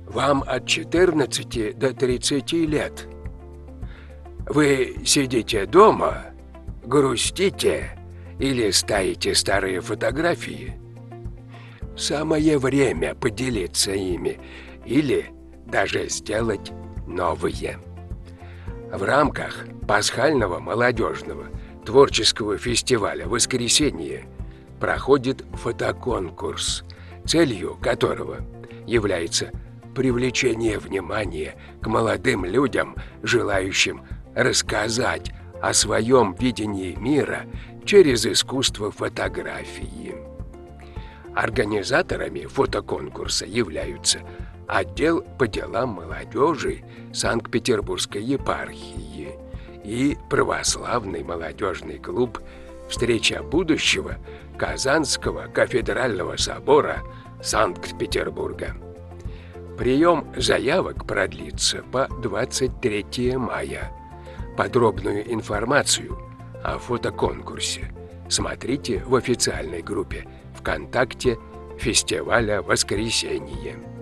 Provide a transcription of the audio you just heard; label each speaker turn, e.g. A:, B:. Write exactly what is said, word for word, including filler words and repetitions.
A: Вам от четырнадцати до тридцати лет. Вы сидите дома, грустите или ставите старые фотографии? Самое время поделиться ими или даже сделать новые. В рамках пасхального молодежного творческого фестиваля «Воскресенье» проходит фотоконкурс, целью которого является привлечение внимания к молодым людям, желающим рассказать о своем видении мира через искусство фотографии. Организаторами фотоконкурса являются отдел по делам молодежи Санкт-Петербургской епархии и православный молодежный клуб «Встреча будущего» Казанского кафедрального собора Санкт-Петербурга. Прием заявок продлится по двадцать третьего мая. Подробную информацию о фотоконкурсе смотрите в официальной группе ВКонтакте фестиваля «Воскресенье».